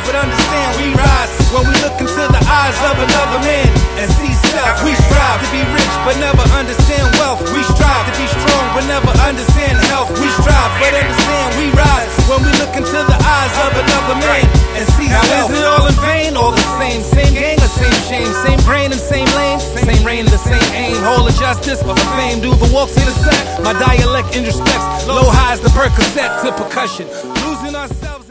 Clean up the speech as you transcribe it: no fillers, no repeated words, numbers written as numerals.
but understand we rise when we look into the eyes of another man and see self. We strive to be rich, but never understand wealth. We strive to be strong, but never understand health. We strive, but understand we rise when we look into the eyes of another man and see self. Now is it all in vain? All the same gang or same shame, same brain and same lane, same reign, the same aim. Whole of justice or the fame, do the walks intersect? My dialect introspects, low highs the Percocet to percussion, losing ourselves.